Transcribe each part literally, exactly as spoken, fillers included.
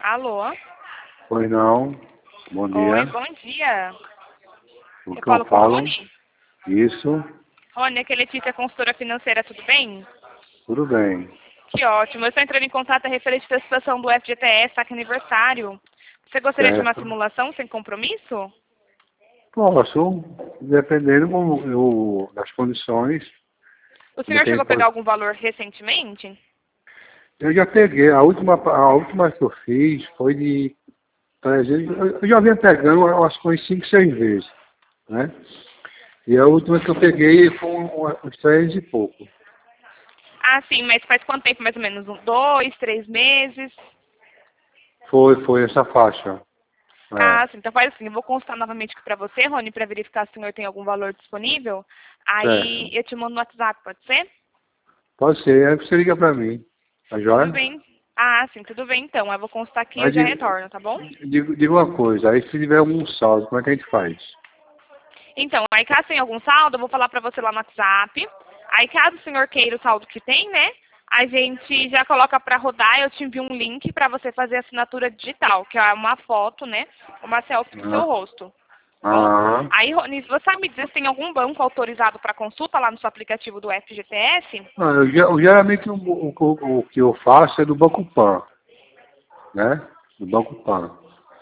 Alô? Pois não. Bom dia. Oi, bom dia. O Eu que falo eu com a falo? Rony? Isso. Rony, aqui é Letícia, consultora financeira, tudo bem? Tudo bem. Que ótimo. Eu estou entrando em contato a referente da situação do F G T S, saque aniversário. Você gostaria de uma Certo. simulação sem compromisso? Posso, dependendo como eu, das condições. O Como senhor tem, chegou a pegar algum valor recentemente? eu já peguei, a última, a última que eu fiz foi de trezentos, eu eu já vinha pegando umas coisas cinco, seis vezes, né? E a última que eu peguei foi um- uns três e pouco. Ah, sim, mas faz quanto tempo mais ou menos? Um, dois, três meses? Foi, foi essa faixa. É, Ah, sim. Então faz assim, eu vou consultar novamente aqui para você, Rony, para verificar se o senhor tem algum valor disponível. Aí certo. eu te mando no WhatsApp, pode ser? Pode ser, aí você liga pra mim. Tá Tudo joia? bem. Ah, sim, tudo bem então. Eu vou consultar aqui e eu Aí já diga, retorno, tá bom? diga, diga uma coisa, aí se tiver algum saldo, como é que a gente faz? Então, aí caso tenha algum saldo, eu vou falar pra você lá no WhatsApp. Aí caso o senhor queira o saldo que tem, né? A gente já coloca pra rodar, eu te envio um link pra você fazer a assinatura digital, que é uma foto, né? Uma selfie do seu Ah, rosto. Tá bom? ah, Aí, Rony, você sabe me dizer se tem algum banco autorizado para consulta lá no seu aplicativo do F G T S? ah, eu, ge- eu, geralmente o, o, o, o que eu faço é do Banco Pan, né? Do Banco Pan.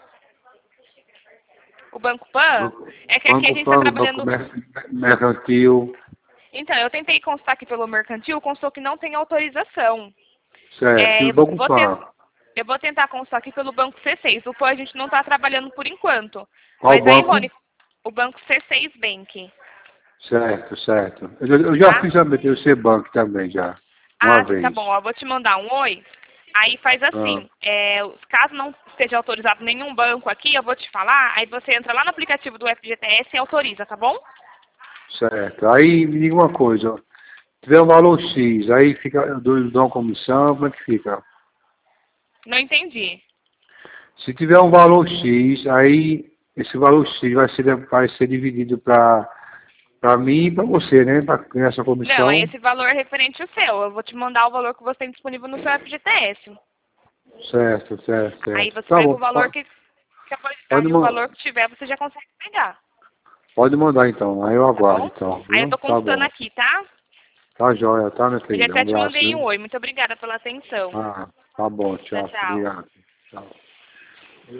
O Banco Pan? Banco, É que aqui a Banco gente está Pan, Banco trabalhando. Mer- Mercantil, Então, eu tentei consultar aqui pelo mercantil, constou que não tem autorização. certo, e É, o eu vou Banco vou ter- Pan. eu vou tentar consultar aqui pelo Banco C seis. O Pan a gente não está trabalhando por enquanto. Qual Mas aí, banco? Rony, o Banco C seis Bank, Certo, certo. Eu, já- eu já tá? fiz a B T C Bank também já, uma Ah, sim, tá vez. bom. Ó, eu vou te mandar um oi. Aí faz Ah, assim, é, caso não esteja autorizado nenhum banco aqui, eu vou te falar, aí você entra lá no aplicativo do F G T S e autoriza, tá bom? certo. Aí me diga uma coisa, se tiver um valor X, aí fica, eu dou, eu dou uma comissão, como é que fica? Não entendi. Se tiver um valor X, aí esse valor X vai ser, vai ser dividido para para mim e para você, né? Para ganhar essa Não, aí comissão. esse valor é referente ao seu. Eu vou te mandar o valor que você tem disponível no seu F G T S. Certo, certo, Aí certo. você Tá pega bom, o valor pa- que, que apare- pode, aí o ma- valor que tiver você já consegue pegar, pode mandar então, aí eu tá aguardo bom? então, Aí eu viu? tô Tá consultando bom. aqui, tá? Tá jóia, tá, minha Eu já querida? Um até te abraço, mandei um viu? oi. Muito obrigada pela atenção. Ah, tá bom, Tchau, tchau, tchau. obrigado. Tchau.